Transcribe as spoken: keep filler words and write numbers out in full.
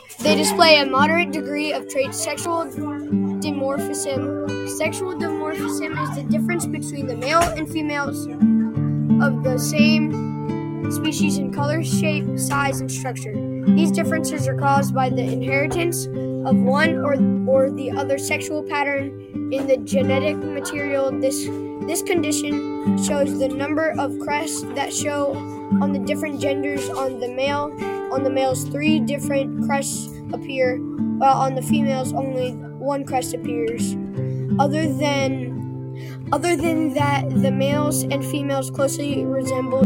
They display a moderate degree of trait sexual dimorphism. Sexual dimorphism is the difference between the male and females of the same species in color, shape, size, and structure. These differences are caused by the inheritance of one or, or the other sexual pattern in the genetic material. This, this condition shows the number of crests that show on the different genders. On the male, on the males, three different crests appear, while on the females, only one crest appears. Other than Other than that, the males and females closely resemble